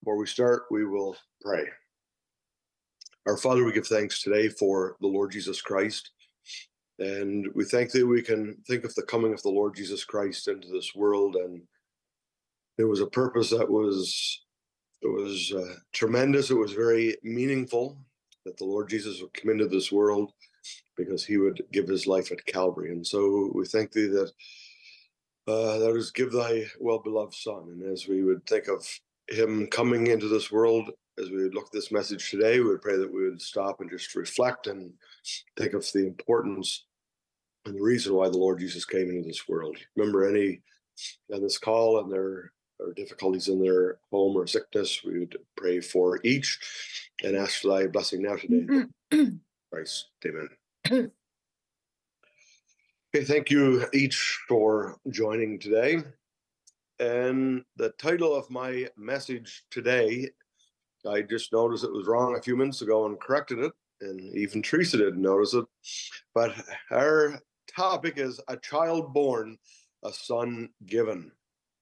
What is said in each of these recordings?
before we start, we will pray. Our Father, we give thanks today for the Lord Jesus Christ. And we thank that we can think of the coming of the Lord Jesus Christ into this world. And there was a purpose that was tremendous. It was very meaningful that the Lord Jesus would come into this world because he would give his life at Calvary. And so we thank thee that that is give thy well-beloved Son. And as we would think of him coming into this world, as we would look at this message today, we would pray that we would stop and just reflect and think of the importance and the reason why the Lord Jesus came into this world. Remember any on this call and there are difficulties in their home or sickness, we would pray for each and ask for thy blessing now today. Christ, amen. Okay, thank you each for joining today. And the title of my message today, I just noticed it was wrong a few minutes ago and corrected it, and even Teresa didn't notice it. But our topic is A Child Born, a Son Given.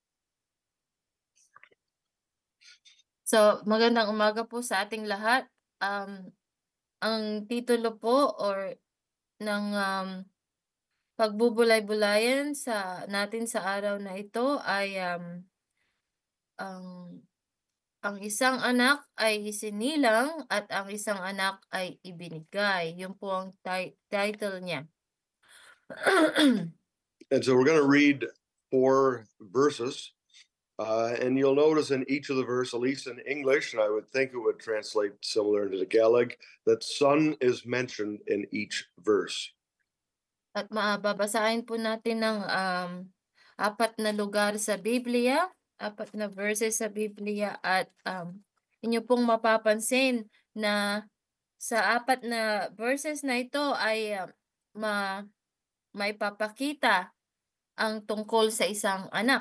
So, magandang umaga po sa ating lahat. Ang titulo po ng pagbubulay-bulayan natin sa araw na ito ay ang isang anak ay isinilang at ang isang anak ay ibinigay. Yun po ang title niya. And so we're going to read 4 verses. And you'll notice in each of the verse, at least in English, and I would think it would translate similar into the Gaelic, that son is mentioned in each verse. At babasahin po natin ng 4 na lugar sa Biblia, 4 na verses sa Biblia, at inyo pong mapapansin na sa 4 na verses na ito ay may papakita ang tungkol sa isang anak.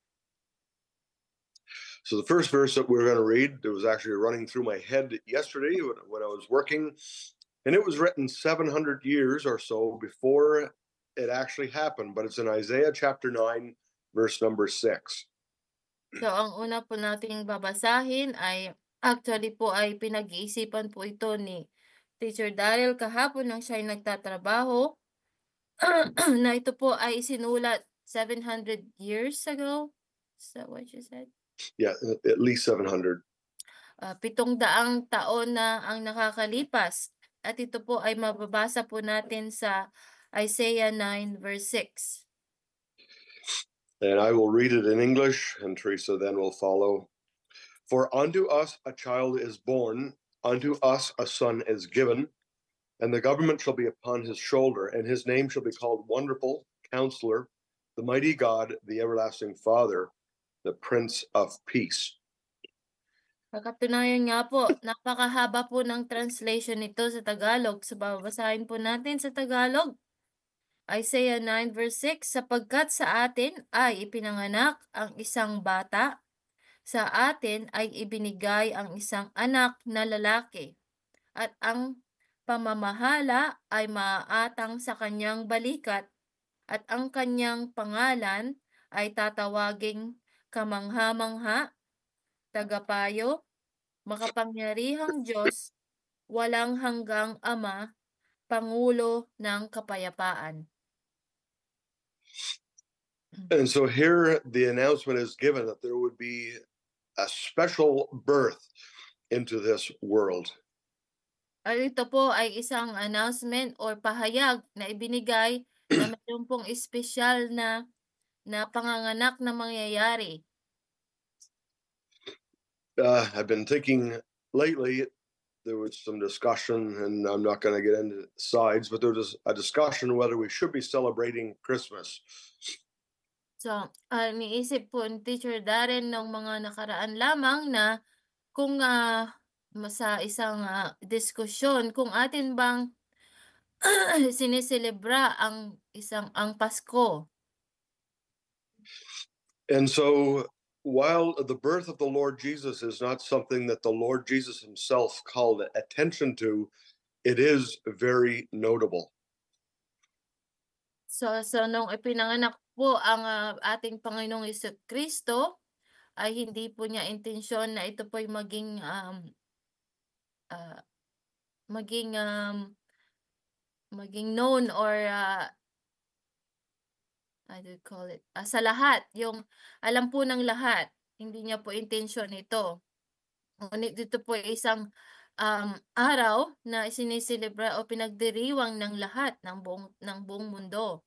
So the first verse that we're going to read, it was actually running through my head yesterday when I was working, and it was written 700 years or so before it actually happened, but it's in Isaiah chapter 9, verse number 6. So ang una po nating babasahin ay actually po ay pinag-iisipan po ito ni Teacher Daryl kahapon nang siya ay nagtatrabaho na ito po ay isinulat 700 years ago. Is that what you said? Yeah, at least 700. 700 taon na ang nakakalipas. At ito po ay mababasa po natin sa Isaiah 9 verse 6. And I will read it in English, and Teresa then will follow. For unto us a child is born, unto us a son is given, and the government shall be upon his shoulder, and his name shall be called Wonderful, Counselor, the Mighty God, the Everlasting Father, the Prince of Peace. Katunayan nga po, napakahaba po ng translation nito sa Tagalog. So babasahin po natin sa Tagalog. Isaiah 9 verse 6, sapagkat sa atin ay ipinanganak ang isang bata, sa atin ay ibinigay ang isang anak na lalaki, at ang pamamahala ay maaatang sa kanyang balikat, at ang kanyang pangalan ay tatawaging kamangha-mangha, tagapayo, makapangyarihang Diyos, walang hanggang Ama, Pangulo ng Kapayapaan. And so here the announcement is given that there would be a special birth into this world. At ito po ay isang announcement or pahayag na ibinigay na mayroon pong espesyal na panganganak na mangyayari. I've been thinking lately, there was some discussion, and I'm not going to get into sides, but there was a discussion whether we should be celebrating Christmas. So, niisip po ni Teacher Darren nung mga nakaraan lamang na kung sa isang diskusyon kung atin bang siniselebra ang Pasko. And so while the birth of the Lord Jesus is not something that the Lord Jesus himself called attention to, it is very notable. So nung ipinanganak po ang ating Panginoong Kristo, ay hindi po niya intensyon na ito po'y maging, ah, maging, maging known or, how do you call it, sa lahat, yung alam po ng lahat. Hindi niya po intensyon ito. Ngunit dito po ay isang, araw na siniselebra o pinagdiriwang ng lahat ng buong mundo.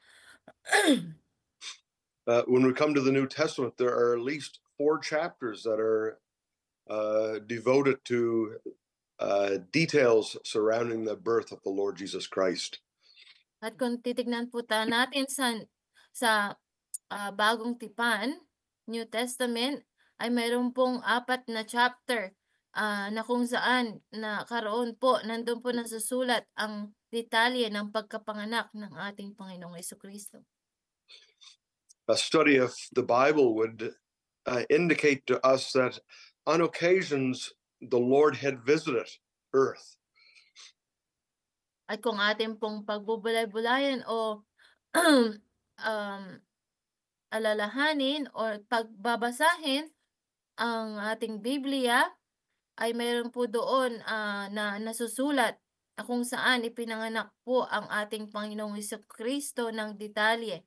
When we come to the New Testament, there are at least 4 chapters that are devoted to details surrounding the birth of the Lord Jesus Christ. At kung titignan po natin sa Bagong Tipan, New Testament, ay mayroon pong 4 na chapter, na kung saan nandun po nasusulat ang detalye ng pagkapanganak ng ating Panginoong Jesucristo. A study of the Bible would indicate to us that on occasions the Lord had visited earth. At kung ating pong pagbubulay-bulayan o um, alalahanin or pagbabasahin ang ating Biblia, ay mayroon po doon, na nasusulat na kung saan ipinanganak po ang ating Panginoong Jesucristo ng detalye.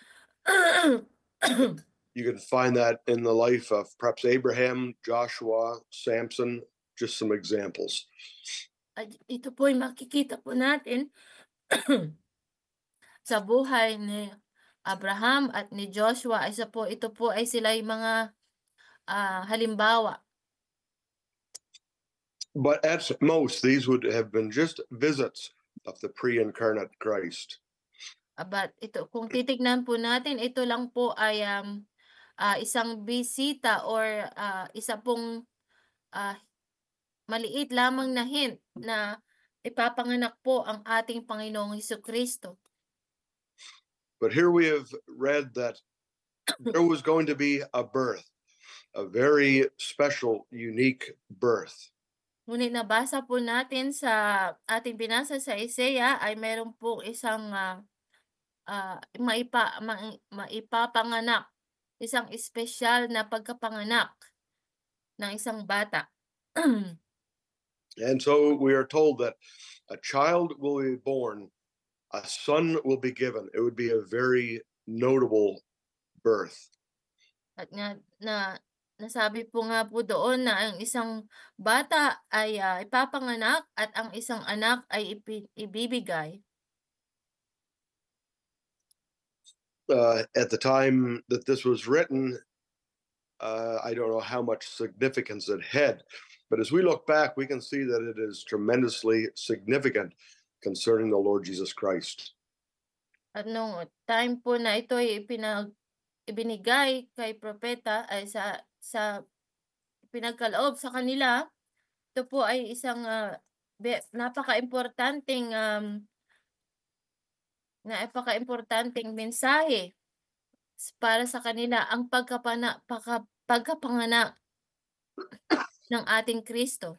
You can find that in the life of perhaps Abraham, Joshua, Samson, just some examples. At ito po ay makikita po natin sa buhay ni Abraham at ni Joshua. Ito po ay sila yung mga halimbawa. But at most, these would have been just visits of the pre-incarnate Christ. But kung titignan po natin, ito lang po ay isang bisita or isa pong maliit lamang na hint na ipapanganak po ang ating Panginoong Jesucristo. But here we have read that there was going to be a birth, a very special, unique birth. Ngunit nabasa po natin sa ating binasa sa Isaiah ay mayroon pong isang maipapanganak, isang espesyal na pagkapanganak ng isang bata. And so we are told that a child will be born, a son will be given. It would be a very notable birth. At nasabi po nga po doon na ang isang bata ay ipapanganak at ang isang anak ay ibibigay. At the time that this was written, I don't know how much significance it had, but as we look back, we can see that it is tremendously significant concerning the Lord Jesus Christ. At nung time po na ito ay ibinigay kay propeta ay sa pinagkaloob sa kanila, ito po ay isang napaka-importanteng mensahe para sa kanila, ang pagkapanganak ng ating Kristo.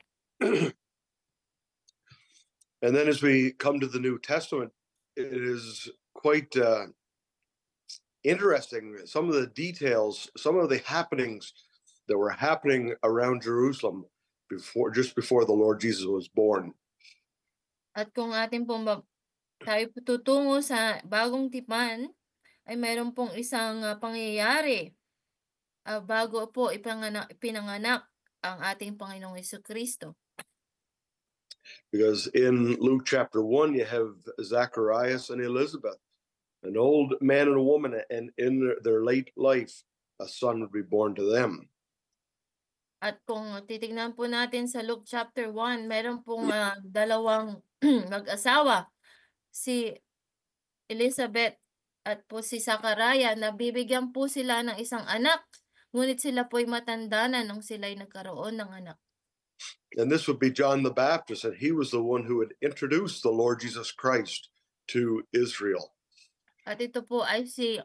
And then as we come to the New Testament, it is quite interesting. Some of the details, some of the happenings that were happening around Jerusalem just before the Lord Jesus was born. At kung atin pong tayo tutungo sa Bagong Tipan, ay mayroon pong isang pangyayari bago po ipinanganak ang ating Panginoong Jesucristo. Because in Luke chapter 1, you have Zacharias and Elizabeth, an old man and a woman, and in their late life, a son would be born to them. At kung titignan po natin sa Luke chapter 1, meron pong dalawang mag-asawa, si Elizabeth at po si Zachariah, na bibigyan po sila ng isang anak, ngunit sila po'y matanda na nung sila'y nagkaroon ng anak. And this would be John the Baptist, and he was the one who would introduce the Lord Jesus Christ to Israel. At ito po ay si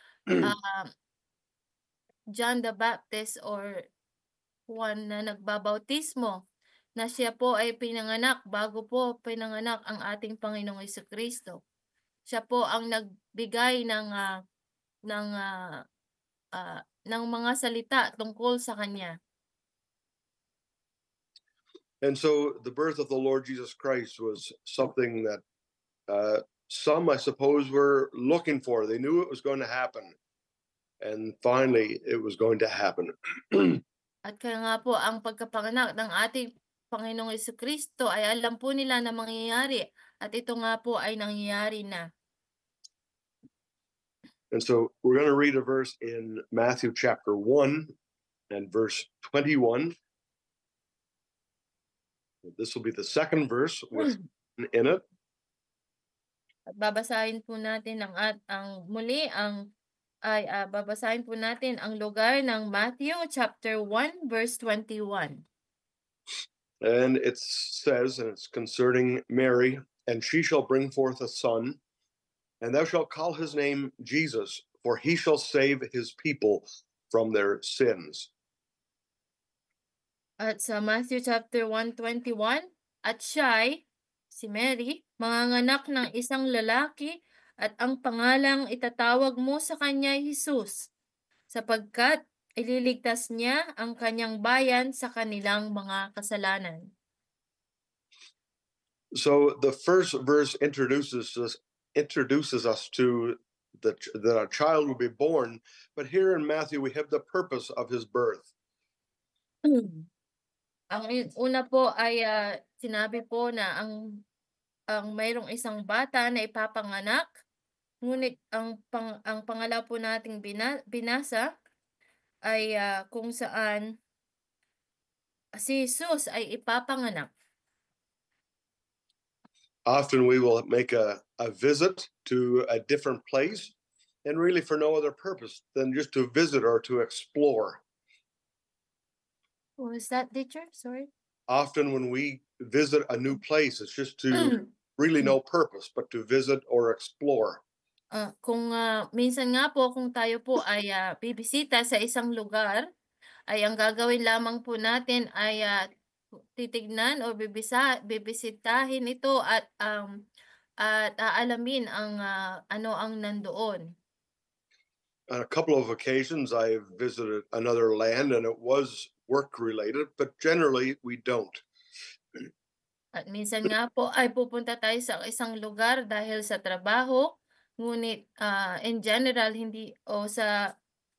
John the Baptist or Juan na nagbabautismo, na siya po ay pinanganak bago po pinanganak ang ating Panginoong Jesucristo. Siya po ang nagbigay ng ng mga salita tungkol sa kanya. And so the birth of the Lord Jesus Christ was something that some, I suppose, were looking for. They knew it was going to happen. And finally, it was going to happen. At kaya nga po ang pagkapanganak ng ating Panginoong Jesucristo ay alam po nila na mangyayari at ito nga po ay nangyayari na. And so we're going to read a verse in Matthew chapter 1 and verse 21. This will be the second verse with in it. At babasahin po natin babasahin po natin ang lugar ng Matthew chapter 1 verse 21. And it says, and it's concerning Mary, and she shall bring forth a son, and thou shalt call his name Jesus, for he shall save his people from their sins. At sa Matthew chapter 1:21, at siya'y, si Mary, manganganak ng isang lalaki at ang pangalang itatawag mo sa kanya ay Jesus, sapagkat ililigtas niya ang kanyang bayan sa kanilang mga kasalanan. So the first verse introduces us to that a child will be born, but here in Matthew we have the purpose of his birth. Ang una po ay sinabi po na ang mayroong isang bata na ipapanganak, ngunit ang pangalawa po nating binasa ay kung saan si Jesus ay ipapanganak. Often we will make a visit to a different place, and really for no other purpose than just to visit or to explore. What was that, teacher? Sorry. Often when we visit a new place, it's just to really no purpose, but to visit or explore. Kung minsan nga po kung tayo po ay bibisita sa isang lugar, ay ang gagawin lamang po natin ay titignan o bibisitahin ito at aalamin ang ano ang nandoon. On a couple of occasions, I've visited another land and it was work related, but generally we don't. At minsan nga po ay pupunta tayo sa isang lugar dahil sa trabaho, ngunit in general hindi o sa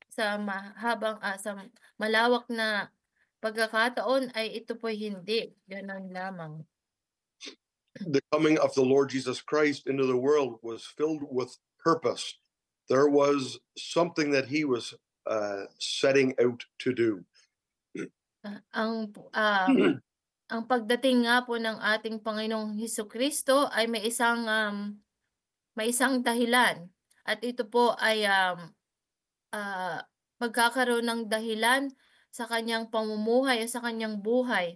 malawak na pagkakataon ay ito po hindi, gano'n lamang. The coming of the Lord Jesus Christ into the world was filled with purpose. There was something that he was setting out to do. Ang pagdating nga po ng ating Panginoong Hesukristo ay may isang dahilan at ito po ay magkakaroon ng dahilan sa kanyang pamumuhay o sa kanyang buhay.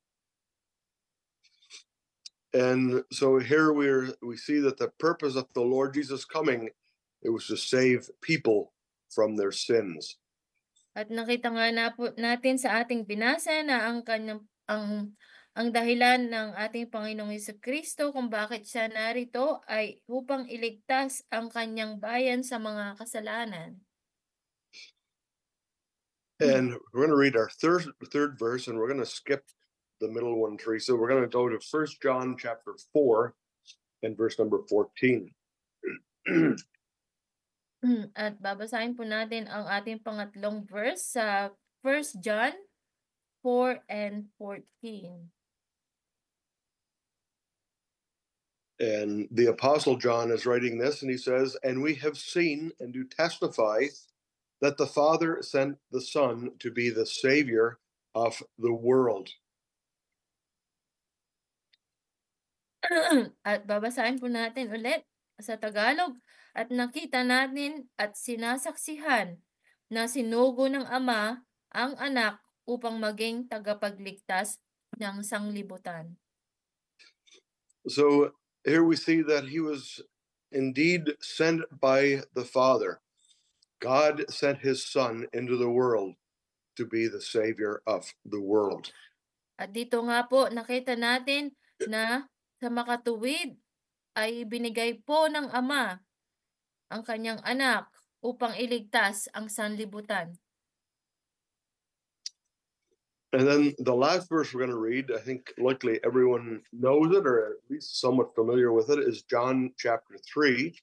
And so here we see that the purpose of the Lord Jesus coming, it was to save people from their sins. At nakita nga na po natin sa ating binasa na ang dahilan ng ating Panginoong Hesukristo kung bakit siya narito ay upang iligtas ang kanyang bayan sa mga kasalanan. And we're going to read our third verse, and we're going to skip the middle one, Teresa. We're going to go to 1 John chapter 4 and verse number 14. At babasahin po natin ang ating pangatlong verse sa 1 John 4 and 14. And the Apostle John is writing this, and he says, "And we have seen and do testify that the Father sent the Son to be the Savior of the world." At babasahin po natin ulit sa Tagalog. At nakita natin at sinasaksihan na sinugo ng Ama ang Anak upang maging tagapagligtas ng sanglibutan. So here we see that he was indeed sent by the Father. God sent his Son into the world to be the Savior of the world. At dito nga po nakita natin na sa makatuwid ay binigay po ng Ama ang kanyang anak upang iligtas ang sanlibutan. And then the last verse we're going to read, I think likely everyone knows it or at least somewhat familiar with it, is John chapter 3.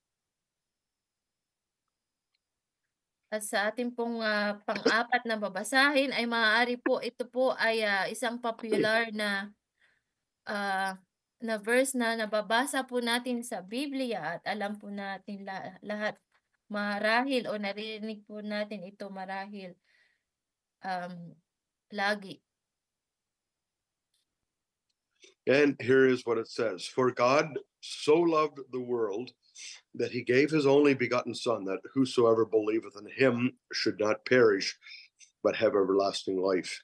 At sa ating pong pang-apat na babasahin ay maaari po ito po ay isang popular ah, na verse na nababasa po natin sa Biblia at alam po natin lahat marahil o naririnig po natin ito marahil lagi. And here is what it says: For God so loved the world that he gave his only begotten Son, that whosoever believeth in him should not perish, but have everlasting life.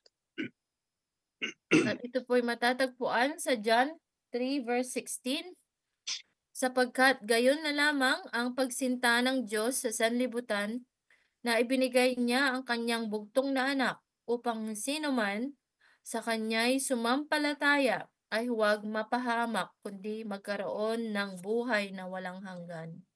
At ito po'y matatagpuan sa John 3 verse 16. Sapagkat gayon na lamang ang pagsinta ng Diyos sa sanlibutan na ibinigay niya ang kanyang bugtong na anak upang sino man sa kanya'y sumampalataya ay huwag mapahamak kundi magkaroon ng buhay na walang hanggan.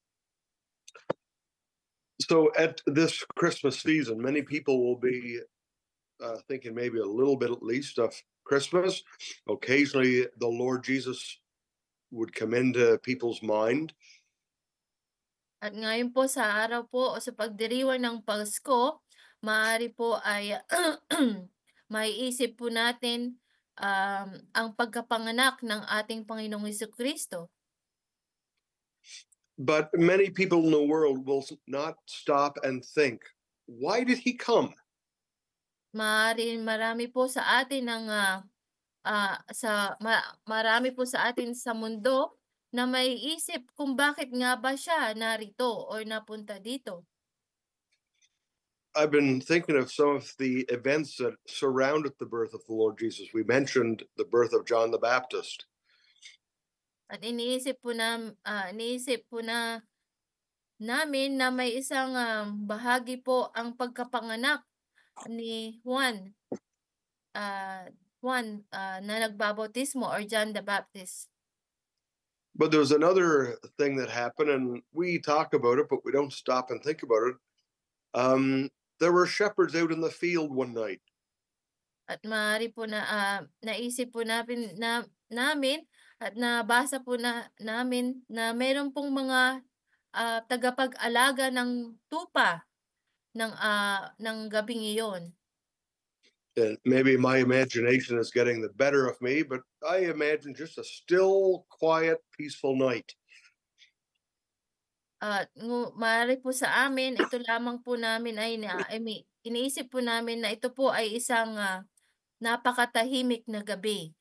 So at this Christmas season, many people will be thinking maybe a little bit at least of Christmas. Occasionally, the Lord Jesus would come into people's mind. At ngayon po sa araw po o sa pagdiriwang ng Pasko, maaari po ay maiisip po natin ang pagkapanganak ng ating Panginoong Jesucristo. But many people in the world will not stop and think, why did he come? Marami po sa atin marami po sa atin sa mundo na maiisip kung bakit nga ba siya narito o napunta dito. I've been thinking of some of the events that surrounded the birth of the Lord Jesus. We mentioned the birth of John the Baptist. At iniisip po namin na may isang bahagi po ang pagkapanganak ni Juan na nagbabautismo or John the Baptist. But there was another thing that happened, and we talk about it, but we don't stop and think about it. There were shepherds out in the field one night. At maaari po na naisip po namin at nabasa po namin na meron pong mga tagapag-alaga ng tupa ng gabing iyon. And maybe my imagination is getting the better of me, but I imagine just a still, quiet, peaceful night. Maaari po sa amin, ito lamang po namin iniisip po namin na ito po ay isang napakatahimik na gabi.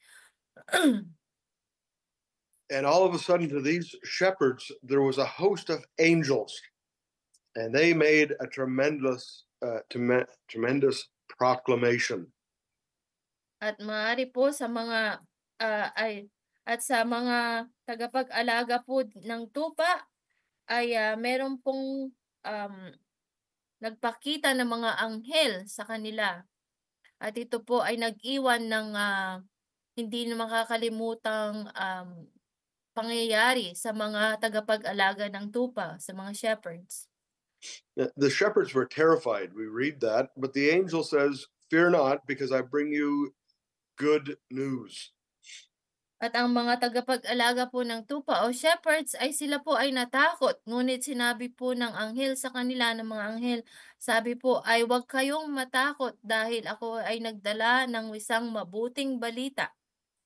And all of a sudden, to these shepherds, there was a host of angels, and they made a tremendous proclamation. At maaari po sa mga sa mga tagapag-alaga po ng tupa ay meron pong nagpakita ng mga anghel sa kanila. At ito po ay nag-iwan ng hindi na makakalimutang pangyayari sa mga tagapag-alaga ng tupa, sa mga shepherds. The shepherds were terrified. We read that, but the angel says, "Fear not, because I bring you good news." At ang mga tagapag-alaga po ng tupa o shepherds ay sila po ay natakot. Ngunit sinabi po ng anghel sa kanila, ng mga anghel, sabi po ay huwag kayong matakot dahil ako ay nagdala ng isang mabuting balita.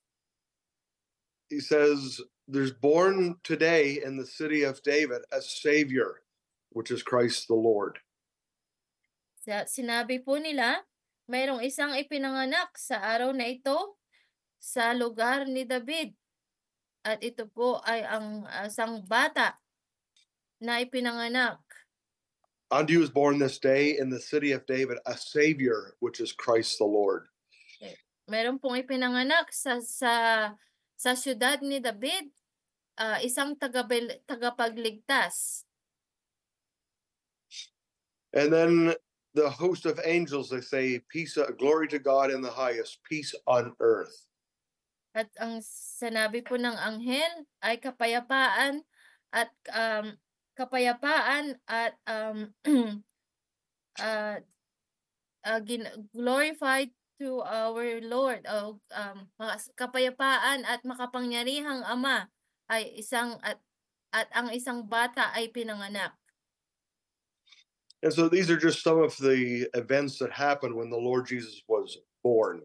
He says, there's born today in the city of David a Savior, which is Christ the Lord. Sinabi po nila, mayroong isang ipinanganak sa araw na ito sa lugar ni David. At ito po ay ang isang bata na ipinanganak. Unto you is born this day in the city of David a Savior, which is Christ the Lord. Meron pong ipinanganak sa siyudad ni David, isang tagapagligtas. And then the host of angels, they say, peace, glory to God in the highest, peace on earth. At ang sinabi po ng anghel ay kapayapaan at glorified to our Lord, kapayapaan at makapangyarihang Ama ay at ang isang bata ay pinanganak. And so these are just some of the events that happened when the Lord Jesus was born.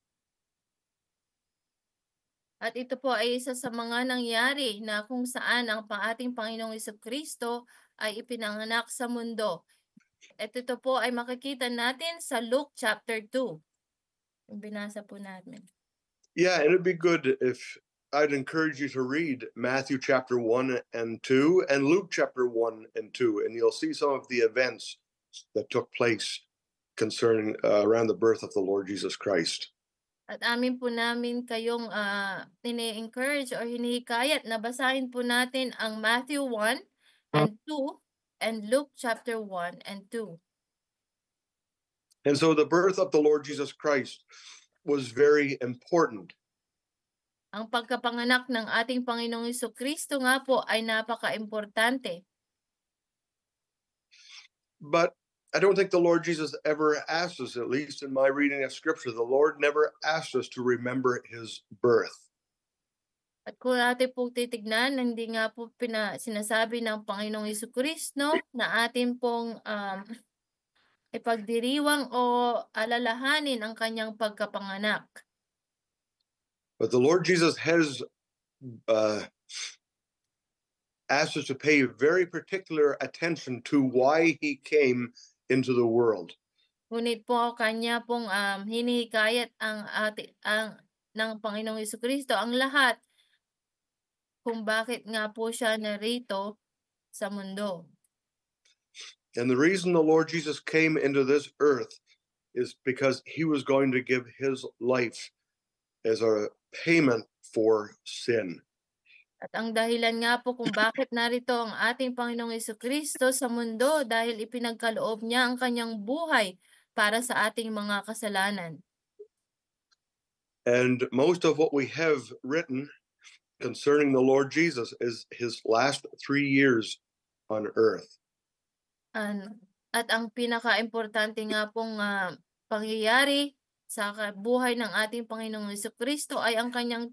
At ito po ay isa sa mga nangyari na kung saan ang ating Panginoong Jesucristo ay ipinanganak sa mundo. At ito po ay makikita natin sa Luke chapter 2. Yung binasa po natin. Yeah, and it'd be good if I'd encourage you to read Matthew chapter 1 and 2 and Luke chapter 1 and 2, and you'll see some of the events that took place concerning around the birth of the Lord Jesus Christ. At amin po namin kayong ini-encourage or hinihikayat na basahin po natin ang Matthew 1 and 2 and Luke chapter 1 and 2. And so the birth of the Lord Jesus Christ was very important. Ang pagkapanganak ng ating Panginoong Jesucristo nga po ay napaka-importante. But I don't think the Lord Jesus ever asked us, at least in my reading of Scripture, the Lord never asked us to remember his birth. At kung natin po titignan, hindi nga po sinasabi ng Panginoong Jesucristo na atin pong ipagdiriwang o alalahanin ang kanyang pagkapanganak. But the Lord Jesus has asked us to pay very particular attention to why he came into the world. Ngunit po kanya pong hinihikayat ng Panginoong Jesucristo ang lahat kung bakit nga po siya narito sa mundo. And the reason the Lord Jesus came into this earth is because he was going to give his life as a payment for sin. At ang dahilan nga po kung bakit narito ang ating Panginoong Jesucristo sa mundo dahil ipinagkaloob niya ang kanyang buhay para sa ating mga kasalanan. And most of what we have written concerning the Lord Jesus is his last 3 years on earth. At ang pinaka-importante nga pong pangyayari sa buhay ng ating Panginoong Jesucristo ay ang kanyang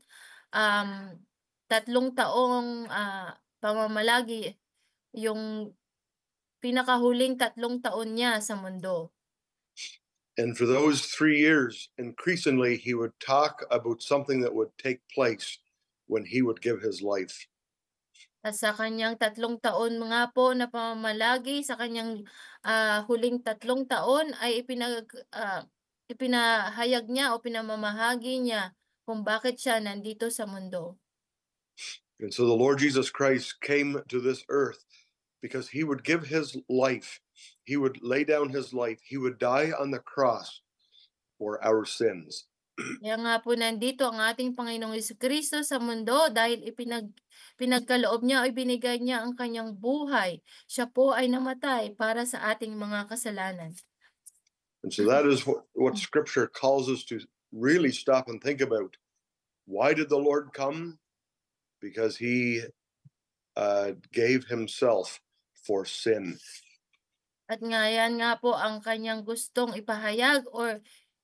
3 taong pamamalagi, yung pinakahuling 3 taon niya sa mundo. And for those 3 years, increasingly, he would talk about something that would take place when he would give his life. At sa kanyang 3 taon nga po na pamamalagi, sa kanyang huling 3 taon ay ipinahayag niya o pinamamahagi niya kung bakit siya nandito sa mundo. And so the Lord Jesus Christ came to this earth because he would give his life. He would lay down his life. He would die on the cross for our sins. Kaya nga po nandito ang ating Panginoong Jesucristo sa mundo dahil pinagkaloob niya o ibinigay niya ang kanyang buhay. Siya po ay namatay para sa ating mga kasalanan. And so that is what Scripture calls us to really stop and think about. Why did the Lord come? Because he gave himself for sin. At nga yan nga po ang kanyang gustong ipahayag or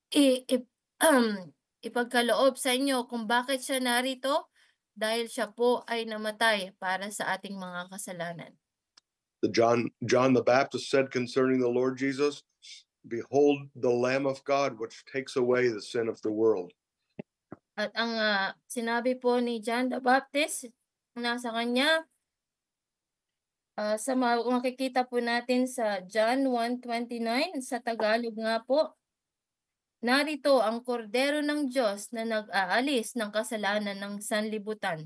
ipagkaloob sa inyo kung bakit siya narito, dahil siya po ay namatay para sa ating mga kasalanan. John the Baptist said concerning the Lord Jesus, "Behold the Lamb of God which takes away the sin of the world." At ang sinabi po ni John the Baptist, nasa kanya, sa makikita po natin sa John 1:29, sa Tagalog nga po, narito ang kordero ng Diyos na nag-aalis ng kasalanan ng sanlibutan.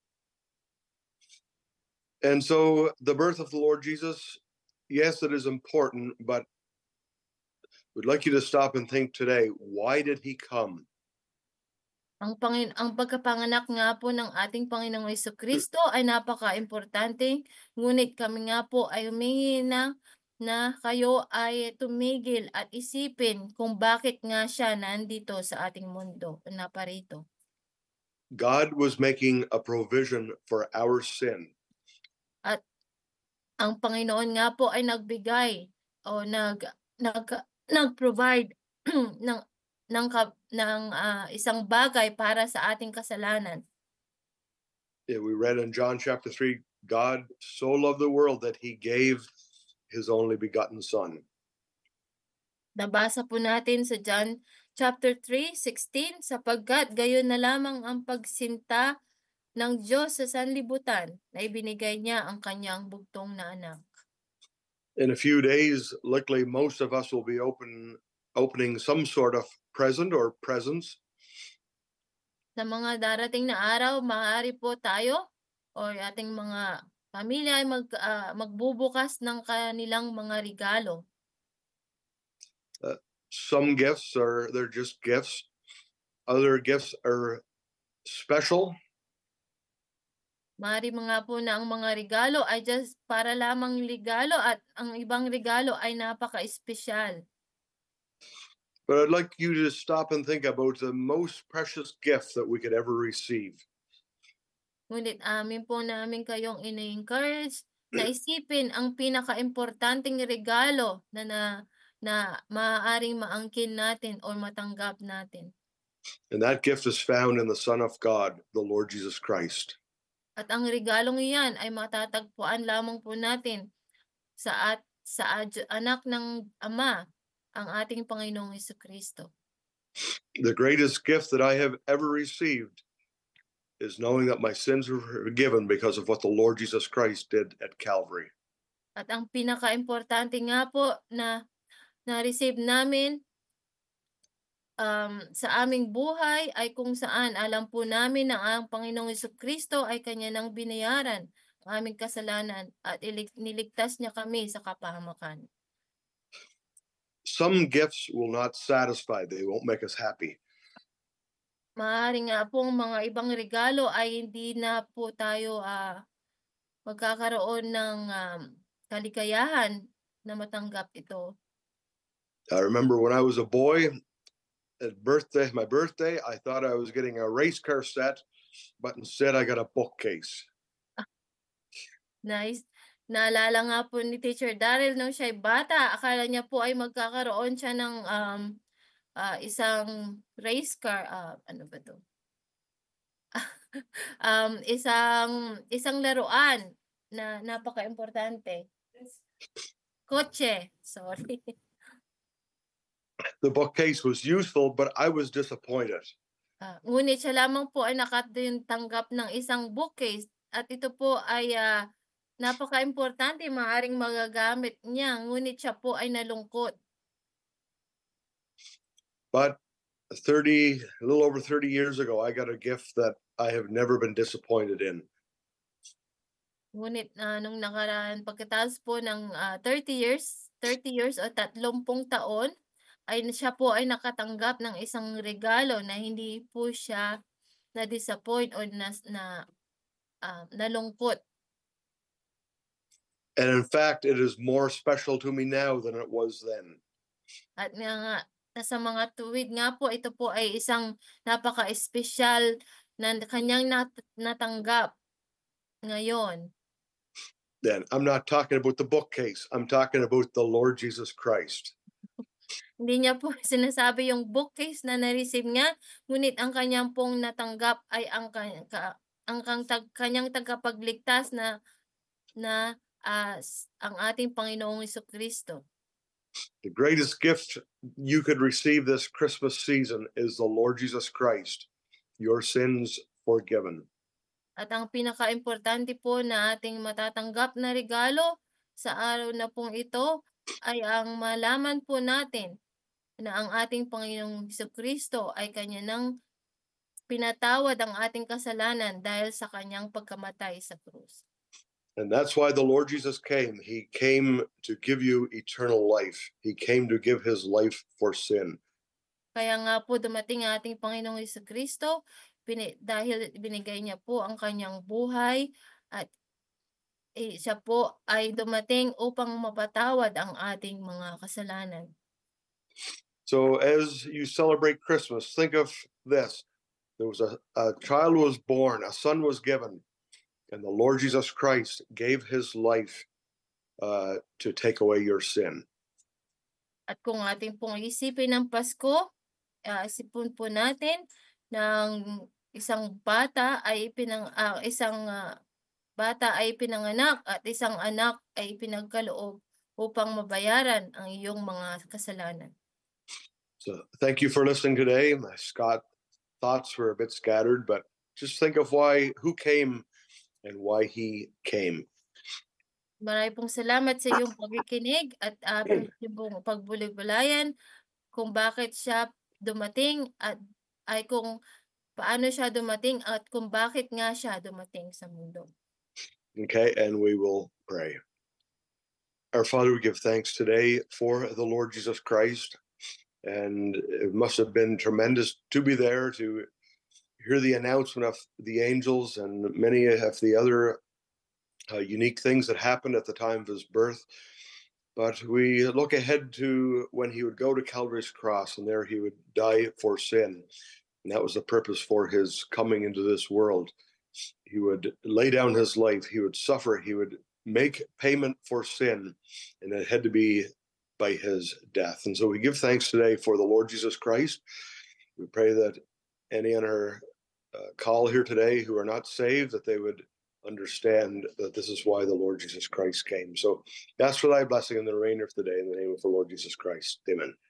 And so the birth of the Lord Jesus, yes, it is important, but we'd like you to stop and think today, why did he come? Ang pagkapanganak nga po ng ating Panginoong Jesucristo ay napaka-importante, ngunit kami nga po ay humingi na kayo ay tumigil at isipin kung bakit nga siya nandito sa ating mundo, naparito. God was making a provision for our sin. At ang Panginoon nga po ay nagbigay o nag-provide ng isang bagay para sa ating kasalanan. Yeah, we read in John chapter 3, God so loved the world that he gave his only begotten son. Nabasa po natin sa John chapter 3:16, sapagkat gayon na lamang ang pagsinta ng Diyos sa sanlibutan na ibinigay niya ang kanyang bugtong na anak. In a few days, luckily, most of us will be opening some sort of present or presents. Sa mga darating na araw, maaari po tayo o ating mga pamilya ay magbubukas ng kanilang mga regalo. Some gifts they're just gifts. Other gifts are special. Maaari mga po na ang mga regalo ay just para lamang regalo at ang ibang regalo ay napaka-espesyal. But I'd like you to stop and think about the most precious gift that we could ever receive. Ngunit namin kayong ini-encourage na isipin ang pinaka-importanteng regalo na maaaring maangkin natin o matanggap natin. And that gift is found in the Son of God, the Lord Jesus Christ. At ang regalong iyan ay matatagpuan lamang po natin sa anak ng Ama, ang ating Panginoong Jesucristo. The greatest gift that I have ever received is knowing that my sins were forgiven because of what the Lord Jesus Christ did at Calvary. At ang pinaka-importante nga po na na-receive namin sa aming buhay ay kung saan alam po namin na ang Panginoong Jesucristo ay kanya nang binayaran ang aming kasalanan at niligtas niya kami sa kapahamakan. Some gifts will not satisfy, they won't make us happy. Maaari nga pong mga ibang regalo ay hindi na po tayo magkakaroon ng kaligayahan na matanggap ito. I remember when I was a boy, my birthday, I thought I was getting a race car set, but instead I got a bookcase. Nice. Naalala nga po ni Teacher Daryl nung siya'y bata, akala niya po ay magkakaroon siya ng isang race car, ano ba 'to? Isang laruan na napakaimportante. Kotse, sorry. The bookcase was useful, but I was disappointed. Ngunit siya lamang po ay tanggap ng isang bookcase at ito po ay napakaimportante, maaaring magagamit niya, ngunit siya po ay nalungkot. But a little over 30 years ago, I got a gift that I have never been disappointed in. Ngunit nung nakaraan, pagkatapos po ng 30 years o 30 taon, ay siya po ay nakatanggap ng isang regalo na hindi po siya na-disappoint o nalungkot. And in fact, it is more special to me now than it was then. At nga sa mga tuwid nga po, ito po ay isang napaka-espesyal na kanyang natanggap ngayon. Then I'm not talking about the bookcase. I'm talking about the Lord Jesus Christ. Hindi niya po sinasabi yung bookcase na na-receive niya, ngunit ang kanyang pong natanggap ay ang kanyang tagapagligtas na ang ating Panginoong Jesucristo. The greatest gift you could receive this Christmas season is the Lord Jesus Christ, your sins forgiven. At ang pinaka-importante po na ating matatanggap na regalo sa araw na pong ito ay ang malaman po natin na ang ating Panginoong Jesucristo ay kanya nang pinatawad ang ating kasalanan dahil sa kanyang pagkamatay sa krus. And that's why the Lord Jesus came. He came to give you eternal life. He came to give his life for sin. Kaya nga po dumating ang ating Panginoong Jesucristo dahil binigay niya po ang kanyang buhay at siya po ay dumating upang mapatawad ang ating mga kasalanan. So as you celebrate Christmas, think of this. There was a child was born, a son was given, and the Lord Jesus Christ gave his life to take away your sin. At kung ating pong isipin ng Pasko, isipin po natin ng isang bata ay bata ay pinanganak at isang anak ay ipinagkaloob upang mabayaran ang iyong mga kasalanan. So thank you for listening today. My Scott thoughts were a bit scattered, but just think of who came and why he came. Marami pong salamat sa iyong pakikinig at pong pagbulay-bulayan kung bakit siya dumating at kung paano siya dumating at kung bakit nga siya dumating sa mundo. Okay, and we will pray. Our Father, we give thanks today for the Lord Jesus Christ, and it must have been tremendous to be there to hear the announcement of the angels and many of the other unique things that happened at the time of his birth. But we look ahead to when he would go to Calvary's cross, and there he would die for sin. And that was the purpose for his coming into this world. He would lay down his life, he would suffer, he would make payment for sin, and it had to be by his death. And so we give thanks today for the Lord Jesus Christ. We pray that any on our call here today who are not saved, that they would understand that this is why the Lord Jesus Christ came. So ask for thy blessing in the remainder of the day in the name of the Lord Jesus Christ. Amen.